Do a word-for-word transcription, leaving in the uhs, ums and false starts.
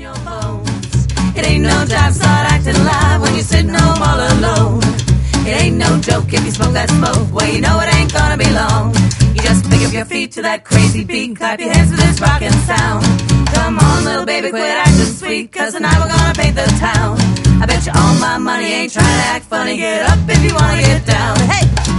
your bones. It ain't no job, start acting live when you're sitting home all alone. It ain't no joke if you smoke that smoke, well you know it ain't gonna be long. You just pick up your feet to that crazy beat, clap your hands to this rockin' sound. Come on little baby, quit acting sweet, cause tonight we're gonna paint the town. I bet you all my money ain't trying to act funny, get up if you wanna get down. Hey!